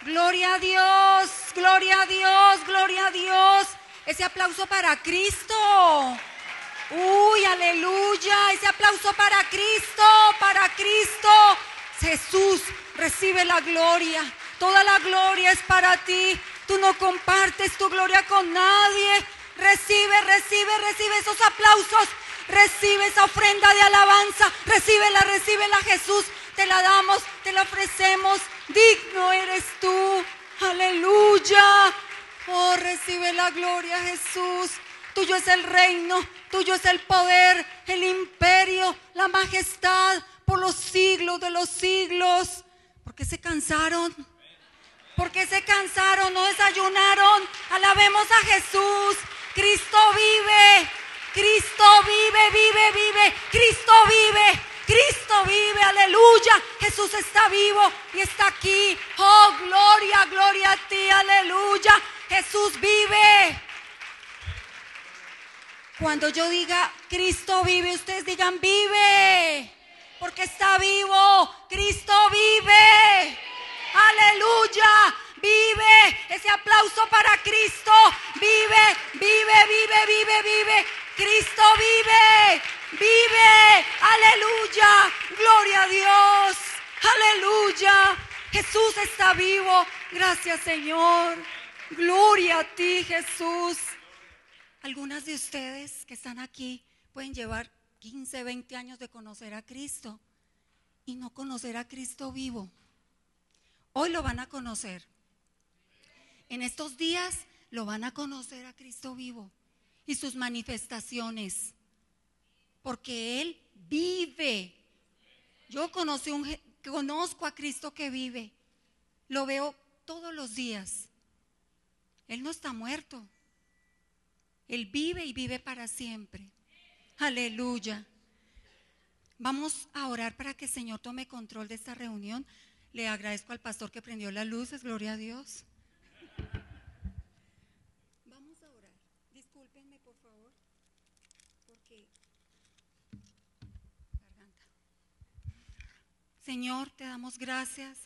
Gloria a Dios, gloria a Dios, gloria a Dios. Ese aplauso para Cristo. Uy, aleluya. Ese aplauso para Cristo, para Cristo. Jesús, recibe la gloria. Toda la gloria es para ti. Tú no compartes tu gloria con nadie. Recibe, recibe, recibe esos aplausos. Recibe esa ofrenda de alabanza. Recíbela, recíbela, Jesús. Te la damos, te la ofrecemos. Digno eres tú. Aleluya. Oh, recibe la gloria, Jesús. Tuyo es el reino, tuyo es el poder, el imperio, la majestad por los siglos de los siglos. ¿Por qué se cansaron? ¿Por qué se cansaron? ¿No desayunaron? Alabemos a Jesús. Cristo vive. Cristo vive, vive, vive. Cristo vive. Cristo vive, aleluya. Jesús está vivo y está aquí. Oh, gloria, gloria a ti, aleluya. Jesús vive. Cuando yo diga Cristo vive, ustedes digan vive, porque está vivo. Cristo vive. Aleluya. Vive. Ese aplauso para Cristo. Vive, vive, vive, vive, vive. Cristo vive. Vive, aleluya, gloria a Dios, aleluya, Jesús está vivo, gracias Señor, gloria a ti Jesús. Algunas de ustedes que están aquí pueden llevar 15, 20 años de conocer a Cristo y no conocer a Cristo vivo. Hoy lo van a conocer, en estos días lo van a conocer a Cristo vivo y sus manifestaciones. Porque Él vive. Yo conozco a Cristo que vive. Lo veo todos los días. Él no está muerto. Él vive y vive para siempre. Aleluya. Vamos a orar para que el Señor tome control de esta reunión. Le agradezco al pastor que prendió las luces. Gloria a Dios. Vamos a orar. Discúlpenme, por favor. Porque... Señor, te damos gracias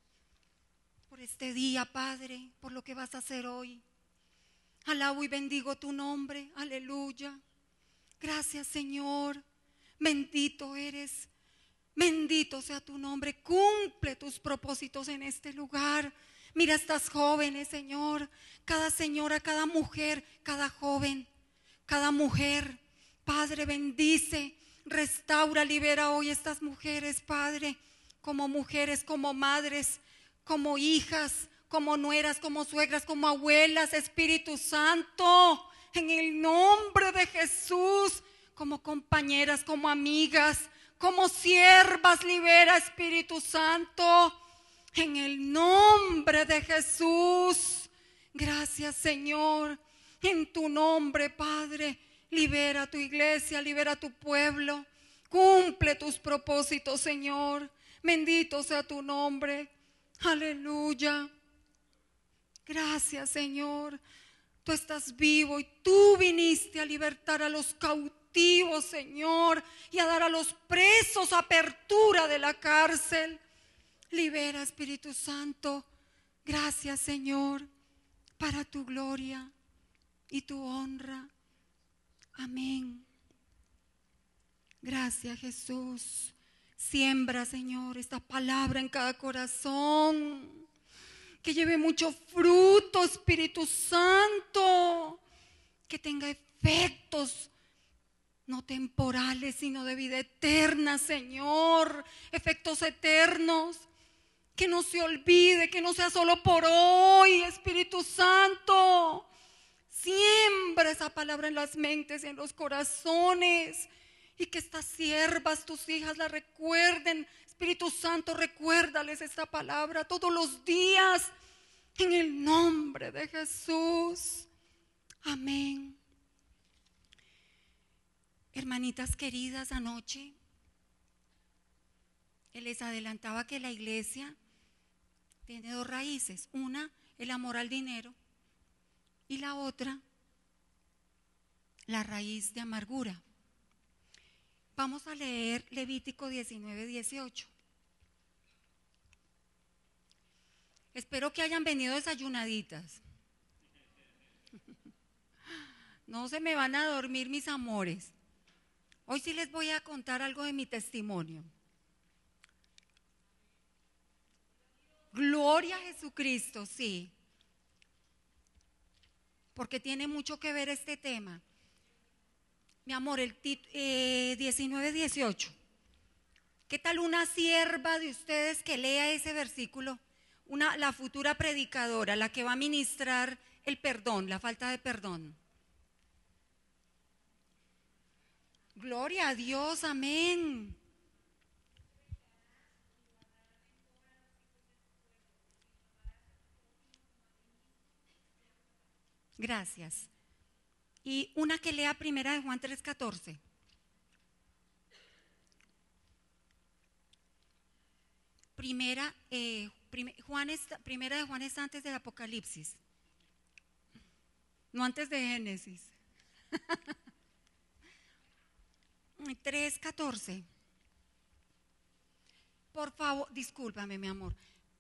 por este día, Padre, por lo que vas a hacer hoy. Alabo y bendigo tu nombre, aleluya. Gracias, Señor, bendito eres, bendito sea tu nombre. Cumple tus propósitos en este lugar. Mira a estas jóvenes, Señor, cada señora, cada mujer, cada joven, cada mujer. Padre, bendice, restaura, libera hoy estas mujeres, Padre, como mujeres, como madres, como hijas, como nueras, como suegras, como abuelas, Espíritu Santo, en el nombre de Jesús, como compañeras, como amigas, como siervas, libera, Espíritu Santo, en el nombre de Jesús. Gracias, Señor, en tu nombre, Padre, libera tu iglesia, libera tu pueblo, cumple tus propósitos, Señor. Bendito sea tu nombre. Aleluya. Gracias, Señor. Tú estás vivo y tú viniste a libertar a los cautivos, Señor, y a dar a los presos apertura de la cárcel. Libera, Espíritu Santo. Gracias, Señor, para tu gloria y tu honra. Amén. Gracias, Jesús. Siembra, Señor, esta palabra en cada corazón, que lleve mucho fruto, Espíritu Santo, que tenga efectos no temporales, sino de vida eterna, Señor, efectos eternos, que no se olvide, que no sea solo por hoy, Espíritu Santo. Siembra esa palabra en las mentes y en los corazones, y que estas siervas, tus hijas, la recuerden. Espíritu Santo, recuérdales esta palabra todos los días, en el nombre de Jesús. Amén. Hermanitas queridas, anoche les adelantaba que la iglesia tiene dos raíces. Una, el amor al dinero, y la otra, la raíz de amargura. Vamos a leer Levítico 19:18. Espero que hayan venido desayunaditas. No se me van a dormir, mis amores. Hoy sí les voy a contar algo de mi testimonio. Gloria a Jesucristo, sí. Porque tiene mucho que ver este tema. Mi amor, el 19:18. ¿Qué tal una sierva de ustedes que lea ese versículo? La futura predicadora, la que va a ministrar el perdón, la falta de perdón. Gloria a Dios, amén. Gracias. Y una que lea primera de Juan 3:14. Primera de Juan es antes del Apocalipsis, no antes de Génesis. 3:14. Por favor, discúlpame, mi amor.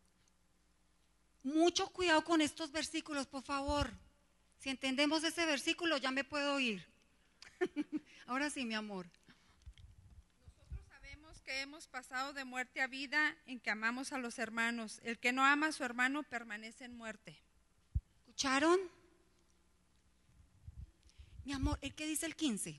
Mucho cuidado con estos versículos, por favor. Si entendemos ese versículo, ya me puedo ir. Ahora sí, mi amor. Nosotros sabemos que hemos pasado de muerte a vida en que amamos a los hermanos. El que no ama a su hermano permanece en muerte. ¿Escucharon? Mi amor, ¿el qué dice el 15?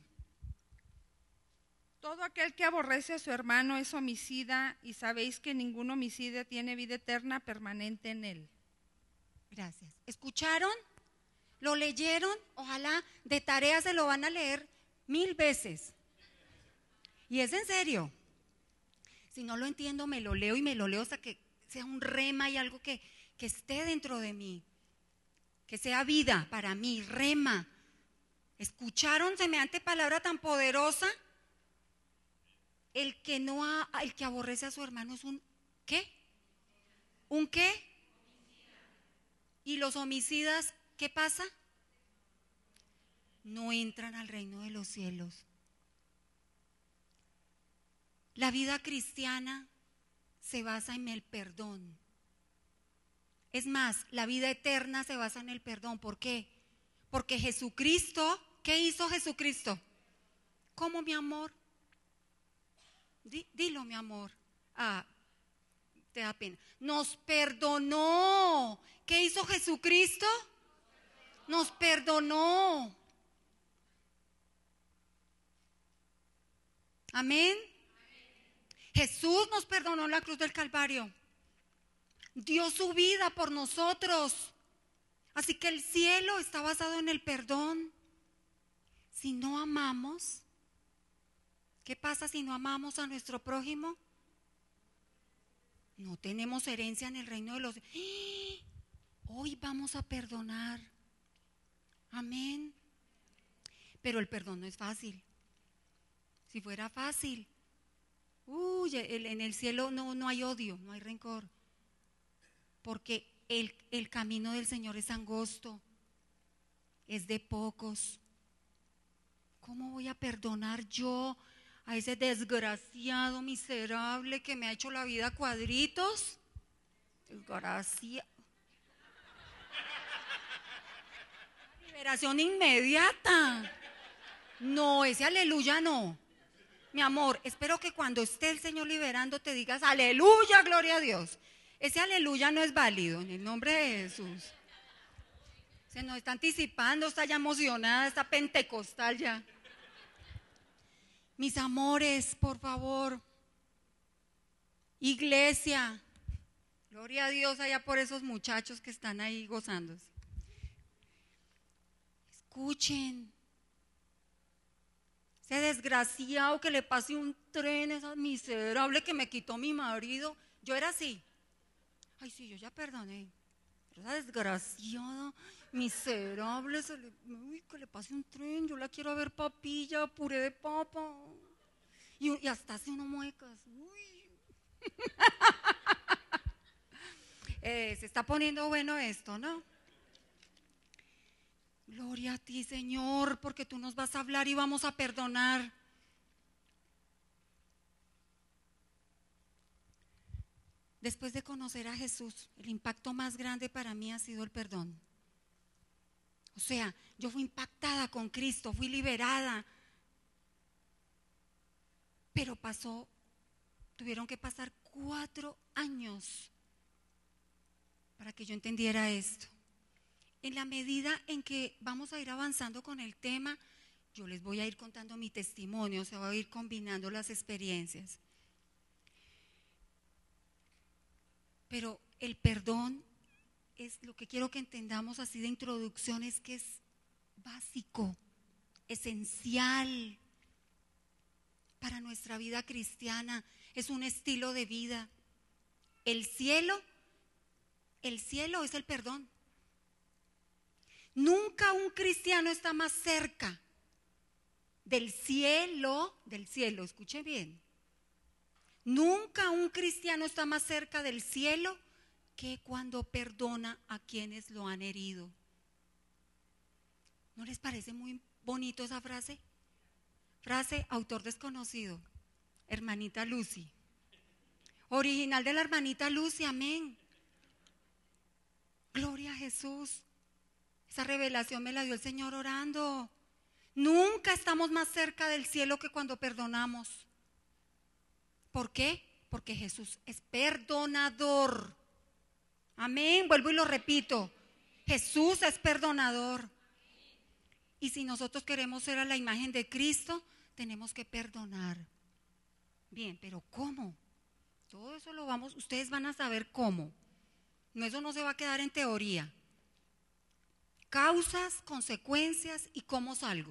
Todo aquel que aborrece a su hermano es homicida, y sabéis que ningún homicida tiene vida eterna permanente en él. Gracias. ¿Escucharon? ¿Lo leyeron? Ojalá de tarea se lo van a leer 1000 veces. Y es en serio. Si no lo entiendo, me lo leo y me lo leo hasta que sea un rema y algo que esté dentro de mí. Que sea vida para mí, rema. ¿Escucharon semejante palabra tan poderosa? El que aborrece a su hermano es un ¿qué? ¿Un qué? ¿Y los homicidas qué pasa? No entran al reino de los cielos. La vida cristiana se basa en el perdón. Es más, la vida eterna se basa en el perdón. ¿Por qué? Porque Jesucristo, ¿qué hizo Jesucristo? ¿Cómo, mi amor? Dilo, mi amor. Te da pena. Nos perdonó. ¿Qué hizo Jesucristo? Nos perdonó. Amén. Jesús nos perdonó en la cruz del Calvario. Dio su vida por nosotros. Así que el cielo está basado en el perdón. Si no amamos, ¿qué pasa si no amamos a nuestro prójimo? No tenemos herencia en el reino de los cielos. Hoy vamos a perdonar. Amén. Pero el perdón no es fácil. Si fuera fácil, en el cielo no hay odio, no hay rencor. Porque el camino del Señor es angosto, es de pocos. ¿Cómo voy a perdonar yo a ese desgraciado miserable que me ha hecho la vida a cuadritos? Desgraciado. Liberación inmediata. No, ese aleluya no. Mi amor, espero que cuando esté el Señor liberando te digas aleluya, gloria a Dios. Ese aleluya no es válido, en el nombre de Jesús. Se nos está anticipando, está ya emocionada, está pentecostal ya. Mis amores, por favor. Iglesia, gloria a Dios allá por esos muchachos que están ahí gozándose. Escuchen. Ese desgraciado que le pase un tren, esa miserable que me quitó mi marido. Yo era así. Ay, sí, yo ya perdoné. Pero esa desgraciada, miserable, que le pase un tren. Yo la quiero ver papilla, puré de papa. Y hasta hace unos muecas. Se está poniendo bueno esto, ¿no? Gloria a ti, Señor, porque tú nos vas a hablar y vamos a perdonar. después de conocer a Jesús, el impacto más grande para mí ha sido el perdón. O sea, yo fui impactada con Cristo, fui liberada, pero tuvieron que pasar 4 años para que yo entendiera esto. En la medida en que vamos a ir avanzando con el tema, yo les voy a ir contando mi testimonio, se va a ir combinando las experiencias. Pero el perdón es lo que quiero que entendamos así de introducción, es que es básico, esencial para nuestra vida cristiana, es un estilo de vida. El cielo es el perdón. Nunca un cristiano está más cerca del cielo, escuche bien. Nunca un cristiano está más cerca del cielo que cuando perdona a quienes lo han herido. ¿No les parece muy bonito esa frase? Frase, autor desconocido, hermanita Lucy. Original de la hermanita Lucy, amén. Gloria a Jesús. Esa revelación me la dio el Señor orando. Nunca estamos más cerca del cielo que cuando perdonamos. ¿Por qué? Porque Jesús es perdonador. Amén, vuelvo y lo repito. Jesús es perdonador. Y si nosotros queremos ser a la imagen de Cristo, tenemos que perdonar. Bien, pero ¿cómo? Todo eso ustedes van a saber cómo. No, eso no se va a quedar en teoría. Causas, consecuencias y cómo salgo.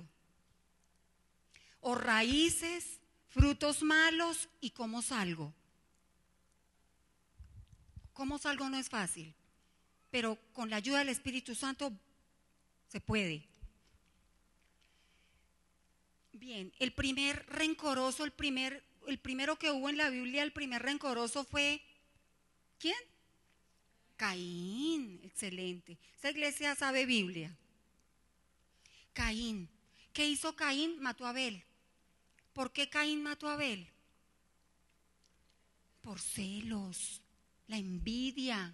O raíces, frutos malos y cómo salgo. Cómo salgo no es fácil, pero con la ayuda del Espíritu Santo se puede. Bien, el primer rencoroso, el primero que hubo en la Biblia, el primer rencoroso fue, ¿quién? Caín, excelente. Esta iglesia sabe Biblia. Caín. ¿Qué hizo Caín? Mató a Abel. ¿Por qué Caín mató a Abel? Por celos, la envidia.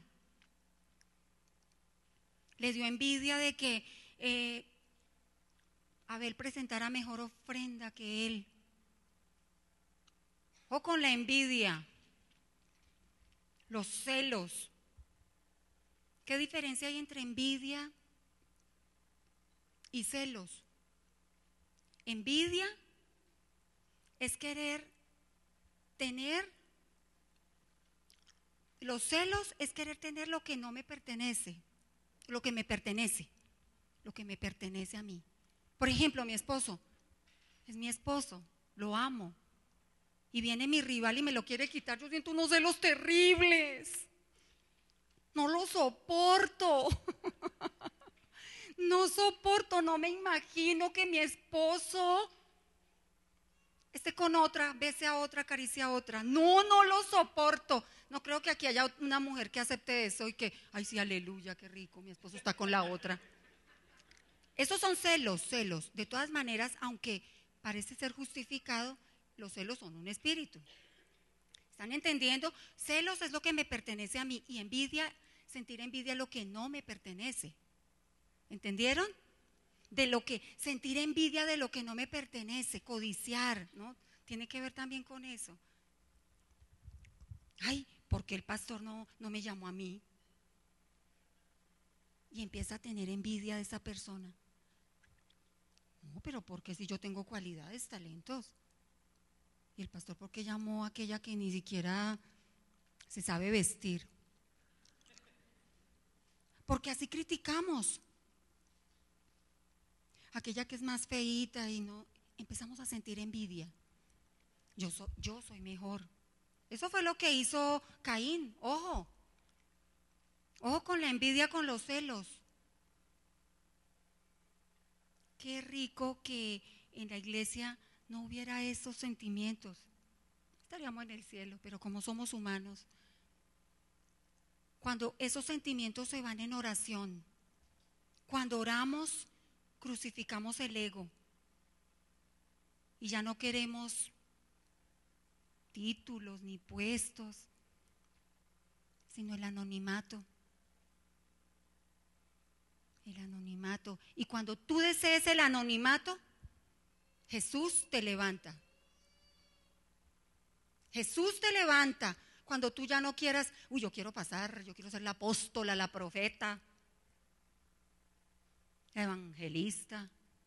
Le dio envidia de que Abel presentara mejor ofrenda que él. O con la envidia, los celos. ¿Qué diferencia hay entre envidia y celos? Envidia es querer tener, los celos es querer tener lo que no me pertenece, lo que me pertenece a mí. Por ejemplo, mi esposo, es mi esposo, lo amo. Y viene mi rival y me lo quiere quitar, yo siento unos celos terribles. No lo soporto. No soporto, no me imagino que mi esposo esté con otra, bese a otra, acaricie a otra. No lo soporto. No creo que aquí haya una mujer que acepte eso y que, ay sí, aleluya, qué rico, mi esposo está con la otra. Esos son celos. De todas maneras, aunque parece ser justificado, los celos son un espíritu. ¿Están entendiendo? Celos es lo que me pertenece a mí y envidia, sentir envidia es lo que no me pertenece. ¿Entendieron? Sentir envidia de lo que no me pertenece, codiciar, ¿no? Tiene que ver también con eso. Ay, ¿por qué el pastor no me llamó a mí? Y empieza a tener envidia de esa persona. No, pero porque si yo tengo cualidades, talentos. Y el pastor, ¿por qué llamó a aquella que ni siquiera se sabe vestir? Porque así criticamos. Aquella que es más feíta y no, empezamos a sentir envidia. Yo soy mejor. Eso fue lo que hizo Caín. Ojo con la envidia, con los celos. Qué rico que en la iglesia no hubiera esos sentimientos. Estaríamos en el cielo, pero como somos humanos, cuando esos sentimientos se van en oración, cuando oramos, crucificamos el ego y ya no queremos títulos ni puestos. sino el anonimato. El anonimato. Y cuando tú desees el anonimato, Jesús te levanta. Jesús te levanta cuando tú ya no quieras, yo quiero pasar, yo quiero ser la apóstola, la profeta, la evangelista.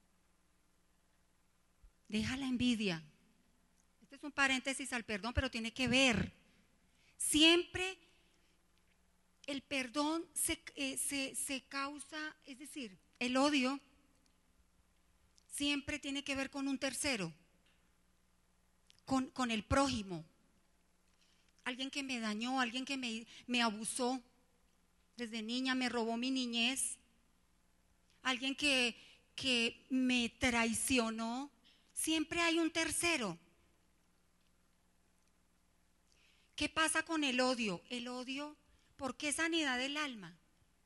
Deja la envidia. Este es un paréntesis al perdón, pero tiene que ver. Siempre el perdón se causa, es decir, el odio siempre tiene que ver con un tercero, con el prójimo. Alguien que me dañó, alguien que me abusó desde niña, me robó mi niñez, alguien que me traicionó. Siempre hay un tercero. ¿Qué pasa con el odio? El odio, ¿por qué sanidad del alma?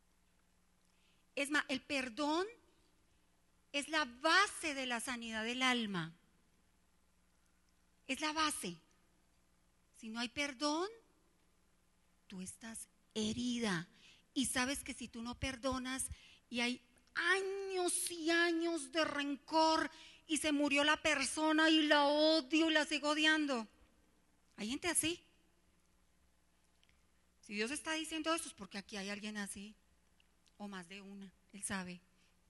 Es más, el perdón es la base de la sanidad del alma. Es la base. Si no hay perdón, tú estás herida. Y sabes que si tú no perdonas y hay años y años de rencor y se murió la persona y la odio y la sigo odiando. Hay gente así. Si Dios está diciendo eso es porque aquí hay alguien así, o más de una, Él sabe.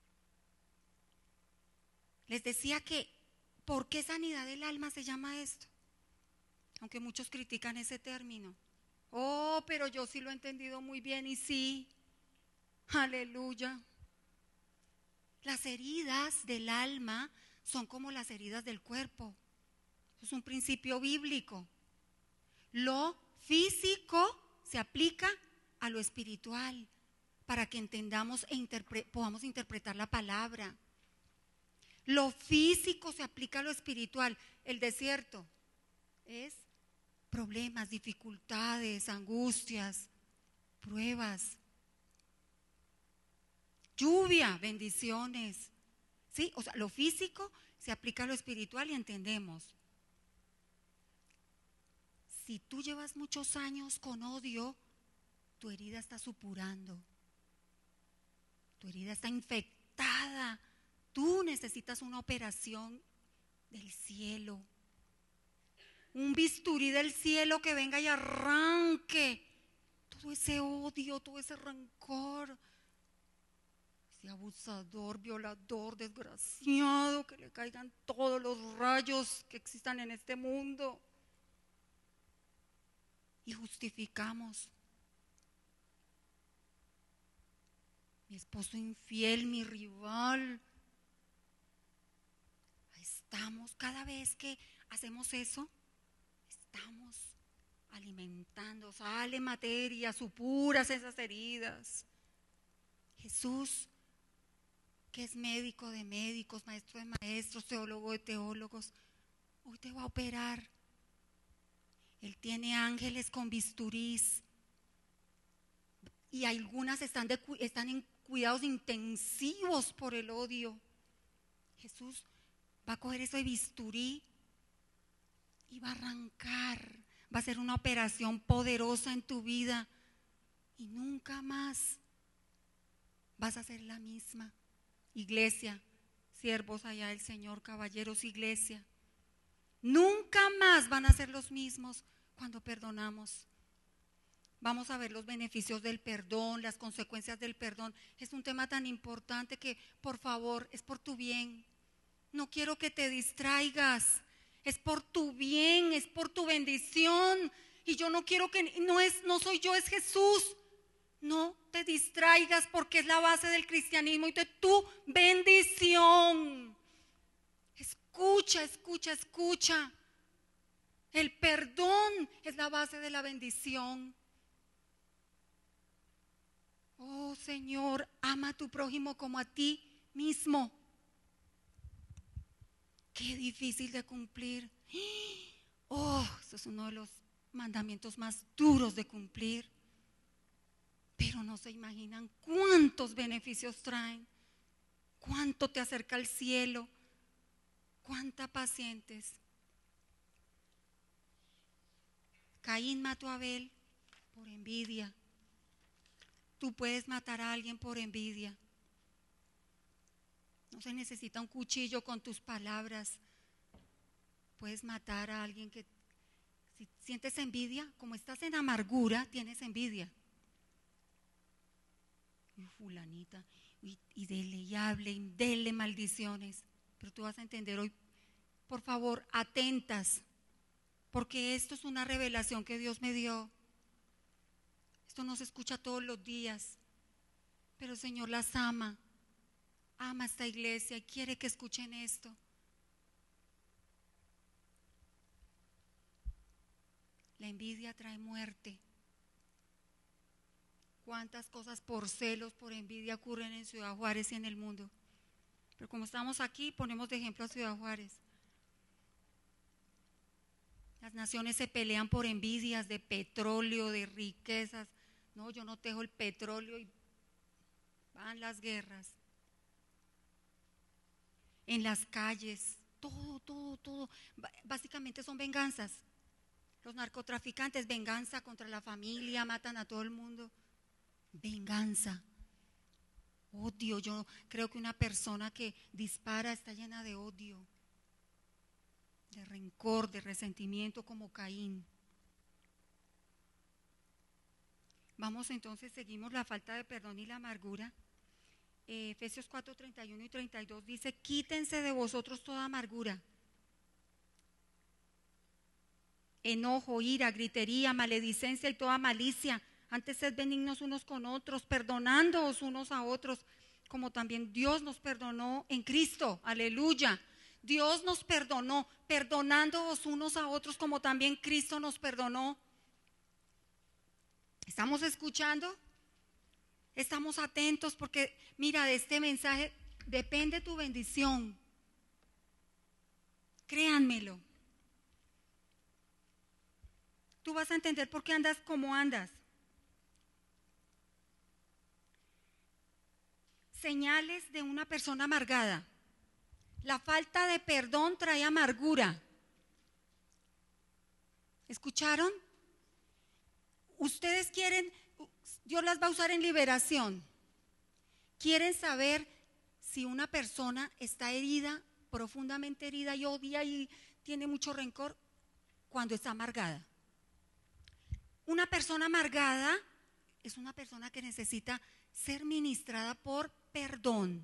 Les decía que, ¿por qué sanidad del alma se llama esto? Aunque muchos critican ese término. Oh, pero yo sí lo he entendido muy bien y sí, aleluya. Las heridas del alma son como las heridas del cuerpo. Es un principio bíblico. Lo físico se aplica a lo espiritual para que entendamos podamos interpretar la palabra. Lo físico se aplica a lo espiritual. El desierto es problemas, dificultades, angustias, pruebas. Lluvia, bendiciones. ¿Sí? O sea, lo físico se aplica a lo espiritual y entendemos. Si tú llevas muchos años con odio, tu herida está supurando. Tu herida está infectada. Tú necesitas una operación del cielo. Un bisturí del cielo que venga y arranque todo ese odio, todo ese rencor. Ese abusador, violador, desgraciado, que le caigan todos los rayos que existan en este mundo. Y justificamos. Mi esposo infiel, mi rival. Ahí estamos, cada vez que hacemos eso, estamos alimentando, sale materia, supuras esas heridas. Jesús, que es médico de médicos, maestro de maestros, teólogo de teólogos, hoy te va a operar. Él tiene ángeles con bisturís y algunas están en cuidados intensivos por el odio. Jesús va a coger ese bisturí y va a arrancar, va a hacer una operación poderosa en tu vida y nunca más vas a ser la misma. Iglesia, siervos allá del Señor, caballeros, iglesia, nunca más van a ser los mismos cuando perdonamos. Vamos a ver los beneficios del perdón, las consecuencias del perdón. Es un tema tan importante que, por favor, es por tu bien. No quiero que te distraigas. Es por tu bien, es por tu bendición. Y yo no quiero que, no soy yo, es Jesús. No te distraigas porque es la base del cristianismo y de tu bendición. Escucha, escucha, escucha. El perdón es la base de la bendición. Oh Señor, ama a tu prójimo como a ti mismo. Qué difícil de cumplir. Oh, eso es uno de los mandamientos más duros de cumplir. Pero no se imaginan cuántos beneficios traen, cuánto te acerca al cielo, cuánta pacientes. Caín mató a Abel por envidia. Tú puedes matar a alguien por envidia. No se necesita un cuchillo con tus palabras. Puedes matar a alguien que, si sientes envidia, como estás en amargura, tienes envidia. Y fulanita, y dele y hable, y dele maldiciones. Pero tú vas a entender hoy, por favor, atentas, porque esto es una revelación que Dios me dio. Esto no se escucha todos los días, pero el Señor las ama esta iglesia y quiere que escuchen esto. La envidia trae muerte. ¿Cuántas cosas por celos, por envidia ocurren en Ciudad Juárez y en el mundo? Pero como estamos aquí, ponemos de ejemplo a Ciudad Juárez. Las naciones se pelean por envidias de petróleo, de riquezas. No, yo no tejo el petróleo y van las guerras. En las calles, todo. Básicamente son venganzas. Los narcotraficantes, venganza contra la familia, matan a todo el mundo. Venganza. Odio. Yo creo que una persona que dispara está llena de odio, de rencor, de resentimiento, como Caín. Vamos entonces, seguimos la falta de perdón y la amargura. Efesios 4, 31 y 32 dice: quítense de vosotros toda amargura, enojo, ira, gritería, maledicencia y toda malicia. Antes sed benignos unos con otros, perdonándoos unos a otros, como también Dios nos perdonó en Cristo. Aleluya. Dios nos perdonó, perdonándoos unos a otros, como también Cristo nos perdonó. ¿Estamos escuchando? Estamos atentos, porque mira, de este mensaje depende tu bendición. Créanmelo. Tú vas a entender por qué andas como andas. Señales de una persona amargada. La falta de perdón trae amargura. ¿Escucharon? Ustedes quieren, Dios las va a usar en liberación. Quieren saber si una persona está herida, profundamente herida, y odia y tiene mucho rencor, cuando está amargada. Una persona amargada es una persona que necesita ser ministrada por perdón.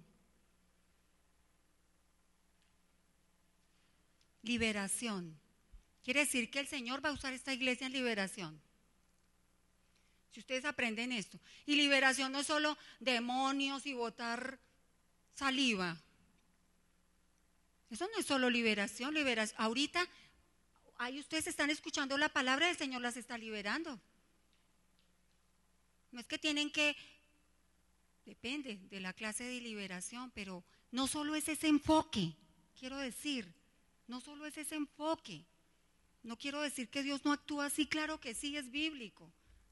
Liberación. Quiere decir que el Señor va a usar esta iglesia en liberación. Si ustedes aprenden esto. Y liberación no es solo demonios y botar saliva. Eso no es solo liberación. Ahorita, ahí ustedes están escuchando la palabra del Señor, las está liberando. No es que tienen que, depende de la clase de liberación, pero no solo es ese enfoque, quiero decir, no solo es ese enfoque. No quiero decir que Dios no actúa así, claro que sí, es bíblico.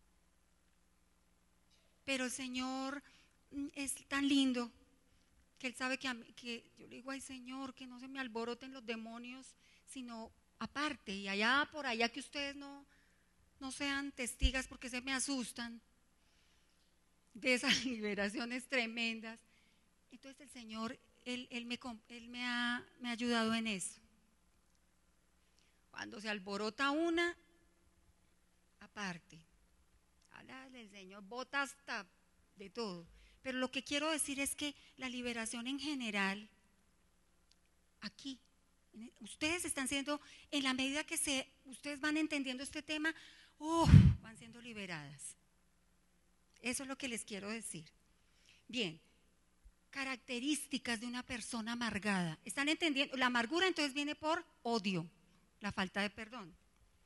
Pero el Señor es tan lindo que Él sabe que yo le digo: ay Señor, que no se me alboroten los demonios, sino aparte, y allá por allá, que ustedes no sean testigas, porque se me asustan de esas liberaciones tremendas. Entonces el Señor, Él me ha ayudado en eso. Cuando se alborota una, aparte. Habla del Señor, bota hasta de todo. Pero lo que quiero decir es que la liberación en general, aquí, ustedes están siendo, en la medida que ustedes van entendiendo este tema, van siendo liberadas. Eso es lo que les quiero decir. Bien, características de una persona amargada. ¿Están entendiendo? La amargura entonces viene por odio, la falta de perdón.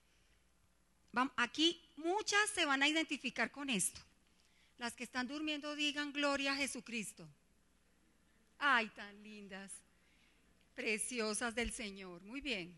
Aquí muchas se van a identificar con esto. Las que están durmiendo digan: gloria a Jesucristo. Ay, tan lindas, preciosas del Señor. Muy bien.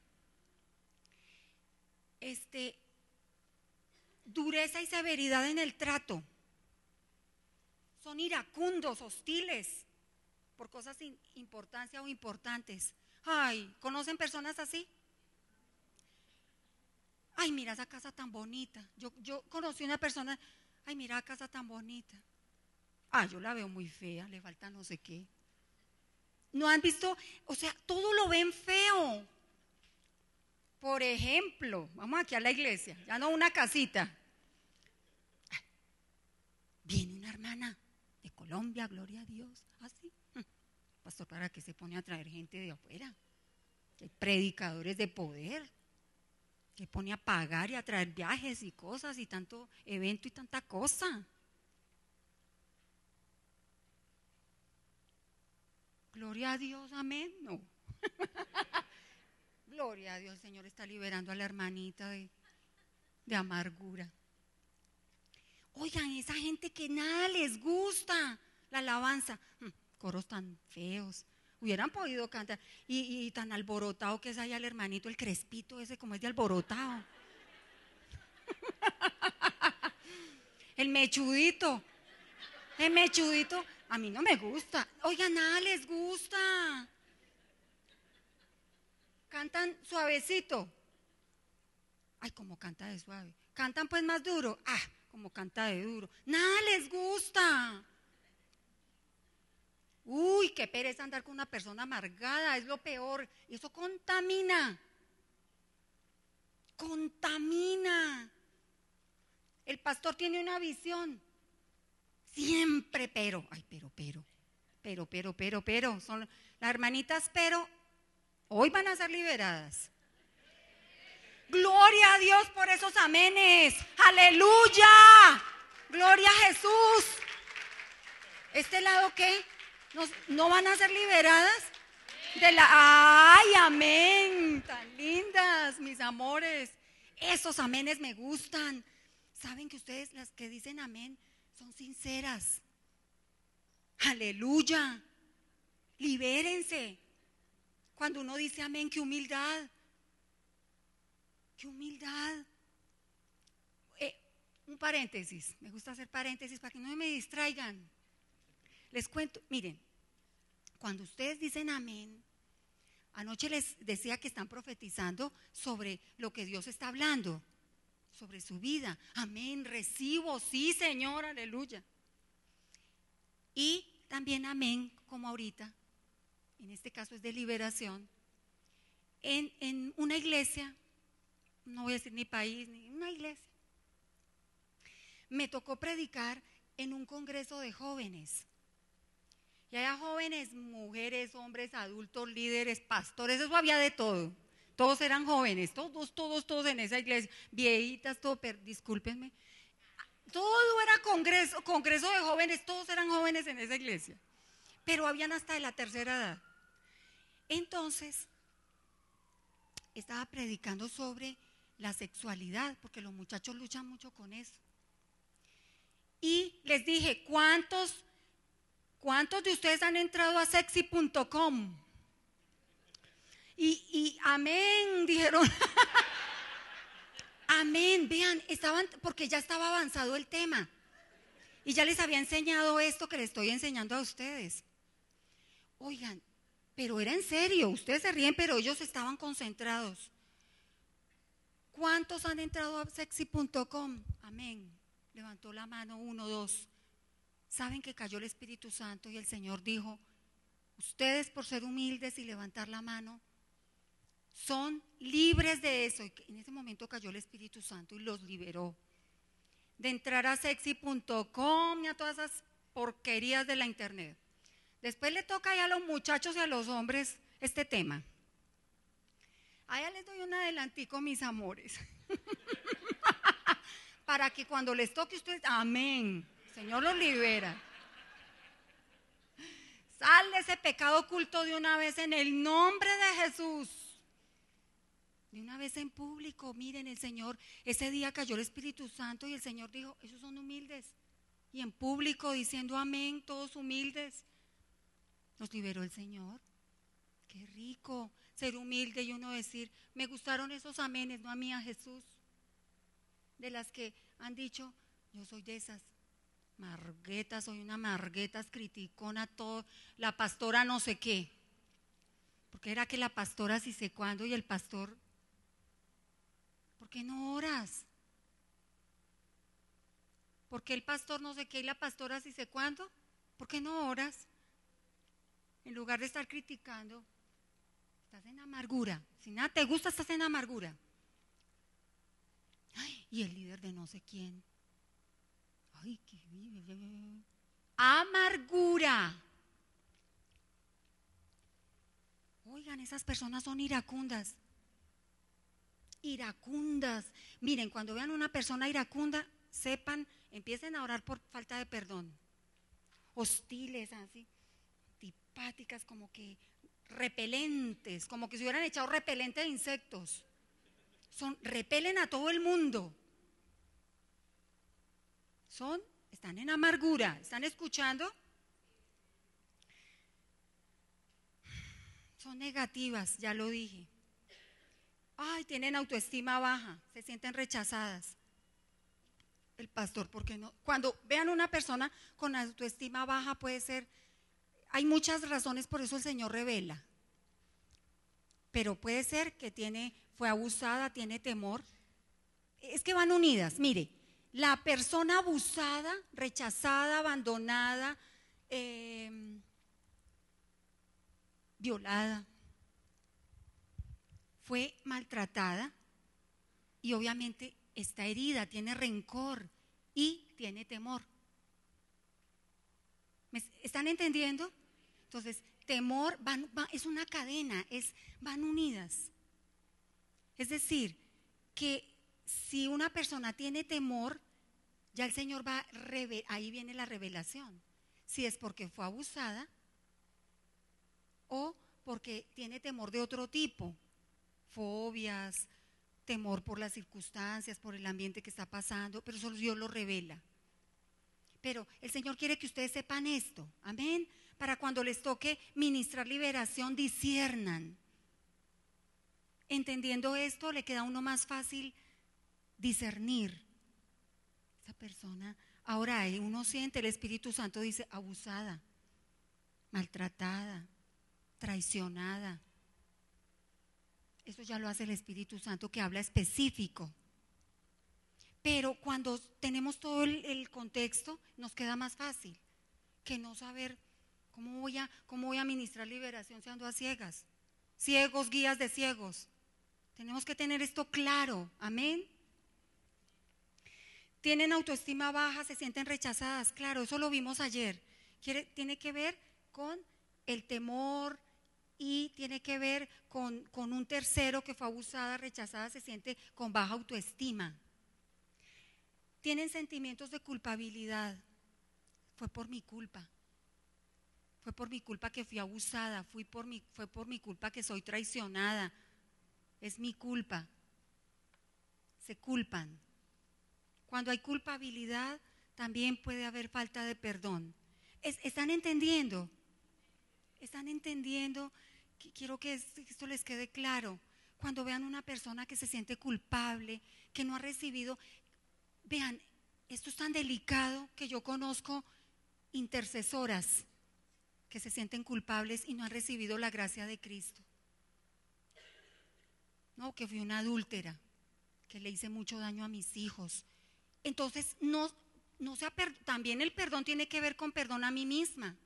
Dureza y severidad en el trato. Son iracundos, hostiles, por cosas sin importancia o importantes. Ay, ¿conocen personas así? Ay, mira esa casa tan bonita. Yo conocí una persona, ay, mira la casa tan bonita. Ah, yo la veo muy fea, le falta no sé qué. ¿No han visto? O sea, todo lo ven feo. Por ejemplo, vamos aquí a la iglesia, ya no una casita. Viene una hermana de Colombia, gloria a Dios. Así. Pastor, ¿para qué se pone a traer gente de afuera? Hay predicadores de poder. Que pone a pagar y a traer viajes y cosas y tanto evento y tanta cosa. Gloria a Dios, amén. No. Gloria a Dios, el Señor está liberando a la hermanita de amargura. Oigan, esa gente que nada les gusta la alabanza, coros tan feos, hubieran podido cantar, y tan alborotado que es allá el hermanito, el crespito ese como es de alborotado. El mechudito, a mí no me gusta. Oigan, nada les gusta. Cantan suavecito. Ay, como canta de suave. Cantan pues más duro. Ah, como canta de duro. Nada les gusta. Uy, qué pereza andar con una persona amargada, es lo peor. Eso contamina. Contamina. El pastor tiene una visión. Siempre pero. Son las hermanitas, pero hoy van a ser liberadas. Gloria a Dios por esos amenes. Aleluya. Gloria a Jesús. ¿Este lado qué? ¿No van a ser liberadas? ¡Ay, amén! Tan lindas, mis amores. Esos amenes me gustan. ¿Saben que ustedes, las que dicen amén, son sinceras? Aleluya. Libérense. Cuando uno dice amén, qué humildad. Qué humildad. Un paréntesis. Me gusta hacer paréntesis para que no me distraigan. Les cuento, miren, cuando ustedes dicen amén, anoche les decía que están profetizando sobre lo que Dios está hablando, sobre su vida. Amén, recibo, sí, Señor, aleluya. Y también amén, como ahorita, en este caso es de liberación, en una iglesia, no voy a decir ni país, ni una iglesia. Me tocó predicar en un congreso de jóvenes. Y había jóvenes, mujeres, hombres, adultos, líderes, pastores, eso había de todo. Todos eran jóvenes, todos en esa iglesia, viejitas, todo, discúlpenme. Todo era congreso de jóvenes, todos eran jóvenes en esa iglesia. Pero habían hasta de la tercera edad. Entonces, estaba predicando sobre la sexualidad, porque los muchachos luchan mucho con eso. Y les dije, ¿cuántos de ustedes han entrado a sexy.com? Y amén, dijeron. Amén, vean, porque ya estaba avanzado el tema. Y ya les había enseñado esto que les estoy enseñando a ustedes. Oigan, pero era en serio, ustedes se ríen, pero ellos estaban concentrados. ¿Cuántos han entrado a sexy.com? Amén. Levantó la mano, 1, 2. Saben que cayó el Espíritu Santo y el Señor dijo, ustedes por ser humildes y levantar la mano, son libres de eso. Y en ese momento cayó el Espíritu Santo y los liberó de entrar a sexy.com y a todas esas porquerías de la internet. Después le toca ya a los muchachos y a los hombres este tema. Allá les doy un adelantico, mis amores. Para que cuando les toque ustedes, amén, el Señor los libera. Sale ese pecado oculto de una vez en el nombre de Jesús. De una vez en público, miren, el Señor, ese día cayó el Espíritu Santo y el Señor dijo, esos son humildes. Y en público diciendo amén, todos humildes. Nos liberó el Señor. Qué rico ser humilde y uno decir, me gustaron esos amenes, no a mí, a Jesús. De las que han dicho, yo soy de esas marguetas, soy una marguetas, criticona todo, la pastora no sé qué. Porque era que la pastora sí sé cuándo y el pastor, qué no oras? ¿Por qué el pastor no sé qué y la pastora sí sé cuándo? ¿Por qué no oras? En lugar de estar criticando, estás en amargura. Si nada te gusta, estás en amargura. Ay, y el líder de no sé quién. Ay, qué amargura. Oigan, esas personas son iracundas. Iracundas. Miren, cuando vean una persona iracunda, sepan, empiecen a orar por falta de perdón. Hostiles, así, antipáticas, como que repelentes, como que se hubieran echado repelente de insectos. Repelen a todo el mundo. Están en amargura. ¿Están escuchando? Son negativas, ya lo dije. Ay, tienen autoestima baja, se sienten rechazadas. El pastor, ¿por qué no? Cuando vean una persona con autoestima baja puede ser, hay muchas razones, por eso el Señor revela. Pero puede ser que fue abusada, tiene temor. Es que van unidas, mire, la persona abusada, rechazada, abandonada, violada, fue maltratada y obviamente está herida, tiene rencor y tiene temor. ¿Me están entendiendo? Entonces, temor es una cadena, van unidas. Es decir, que si una persona tiene temor, ya el Señor ahí viene la revelación. Si es porque fue abusada o porque tiene temor de otro tipo, fobias, temor por las circunstancias, por el ambiente que está pasando, pero solo Dios lo revela. Pero el Señor quiere que ustedes sepan esto, amén, para cuando les toque ministrar liberación, disciernan. Entendiendo esto, le queda a uno más fácil discernir. Esa persona, ahora uno siente, el Espíritu Santo dice, abusada, maltratada, traicionada. Eso ya lo hace el Espíritu Santo, que habla específico. Pero cuando tenemos todo el contexto, nos queda más fácil que no saber cómo voy a ministrar liberación si ando a ciegas. Ciegos, guías de ciegos. Tenemos que tener esto claro, amén. Tienen autoestima baja, se sienten rechazadas, claro, eso lo vimos ayer. Tiene que ver con el temor y tiene que ver con un tercero que fue abusada, rechazada, se siente con baja autoestima. Tienen sentimientos de culpabilidad. Fue por mi culpa. Fue por mi culpa que fui abusada, fue por mi culpa que soy traicionada. Es mi culpa. Se culpan. Cuando hay culpabilidad, también puede haber falta de perdón. ¿Están entendiendo? ¿Están entendiendo? Quiero que esto les quede claro. Cuando vean una persona que se siente culpable, que no ha recibido, vean, esto es tan delicado que yo conozco intercesoras que se sienten culpables y no han recibido la gracia de Cristo. No, que fui una adúltera, que le hice mucho daño a mis hijos. Entonces, también el perdón tiene que ver con perdón a mí misma.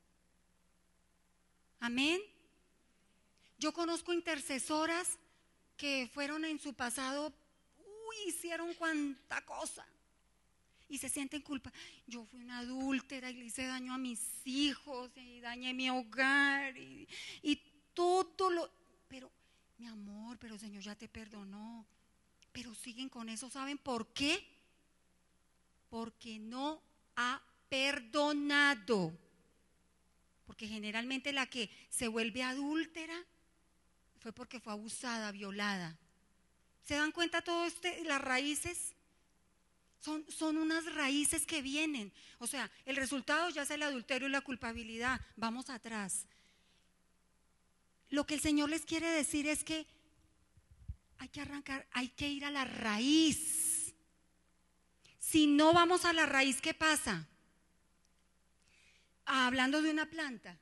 Amén. Yo conozco intercesoras que fueron en su pasado, hicieron cuanta cosa y se sienten culpa. Yo fui una adúltera y le hice daño a mis hijos y dañé mi hogar y todo lo. Pero, mi amor, pero el Señor ya te perdonó. Pero siguen con eso, ¿saben por qué? Porque no ha perdonado. Porque generalmente la que se vuelve adúltera fue porque fue abusada, violada. ¿Se dan cuenta todo las raíces? Son unas raíces que vienen. O sea, el resultado ya es el adulterio y la culpabilidad. Vamos atrás. Lo que el Señor les quiere decir es que hay que arrancar, hay que ir a la raíz. Si no vamos a la raíz, ¿qué pasa? Hablando de una planta,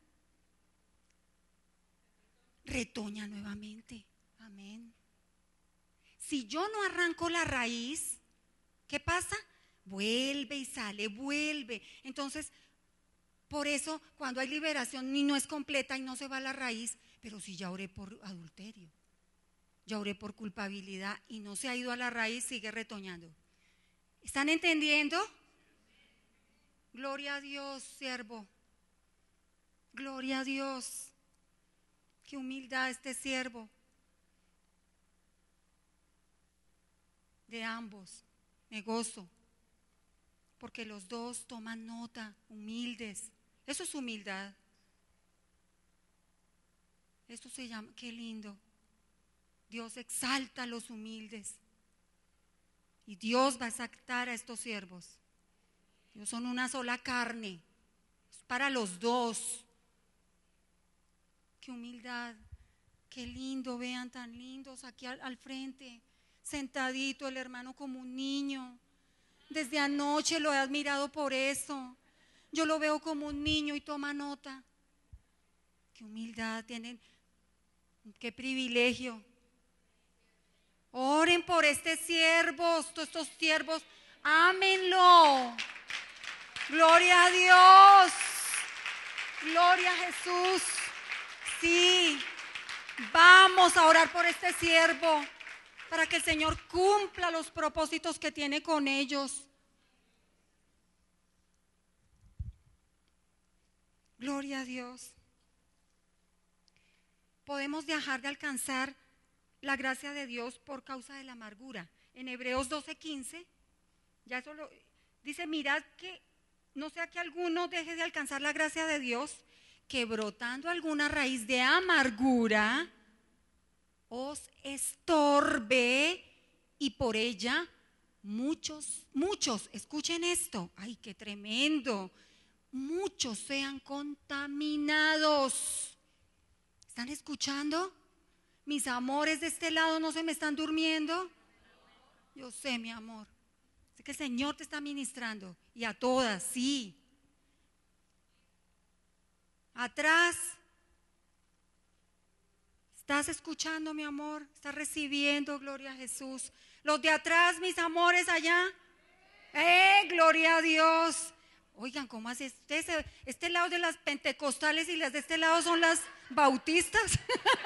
retoña nuevamente. Amén. Si yo no arranco la raíz, ¿qué pasa? Vuelve y sale, vuelve. Entonces, por eso cuando hay liberación y no es completa y no se va a la raíz, pero si ya oré por adulterio, ya oré por culpabilidad y no se ha ido a la raíz, sigue retoñando. ¿Están entendiendo? Gloria a Dios, siervo. Gloria a Dios. Qué humildad este siervo. De ambos, me gozo, porque los dos toman nota, humildes. Eso es humildad. Eso se llama, qué lindo. Dios exalta a los humildes. Y Dios va a exaltar a estos siervos. Ellos son una sola carne. Es para los dos. Qué humildad. Qué lindo, vean tan lindos aquí al frente. Sentadito el hermano como un niño. Desde anoche lo he admirado por eso. Yo lo veo como un niño y toma nota. Qué humildad tienen, qué privilegio. Oren por este siervo, estos siervos, ámenlo. Gloria a Dios. Gloria a Jesús. Sí, vamos a orar por este siervo, para que el Señor cumpla los propósitos que tiene con ellos. Gloria a Dios. Podemos dejar de alcanzar la gracia de Dios por causa de la amargura. En Hebreos 12:15, ya eso lo dice, mirad que no sea que alguno deje de alcanzar la gracia de Dios, que brotando alguna raíz de amargura os estorbe y por ella muchos, escuchen esto, ay, qué tremendo, muchos sean contaminados. ¿Están escuchando? Mis amores de este lado no se me están durmiendo. Yo sé, mi amor, sé que el Señor te está ministrando y a todas, sí. Atrás. ¿Estás escuchando, mi amor? ¿Estás recibiendo? Gloria a Jesús. Los de atrás, mis amores, allá. Gloria a Dios. Oigan, ¿cómo hace este lado de las pentecostales y las de este lado son las bautistas?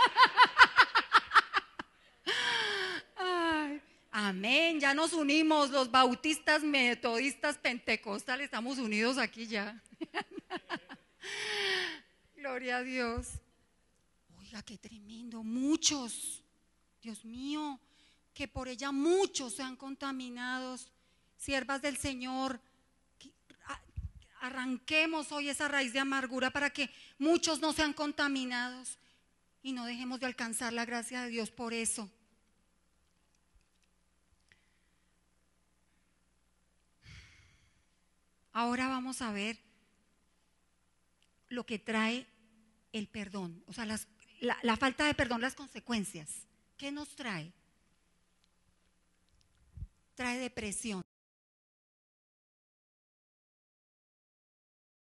Ay, amén, ya nos unimos, los bautistas, metodistas, pentecostales, estamos unidos aquí ya. Gloria a Dios. Oiga, qué tremendo, muchos, Dios mío, que por ella muchos sean contaminados, siervas del Señor, arranquemos hoy esa raíz de amargura para que muchos no sean contaminados y no dejemos de alcanzar la gracia de Dios por eso. Ahora vamos a ver lo que trae el perdón, o sea, la falta de perdón, las consecuencias. ¿Qué nos trae? Trae depresión.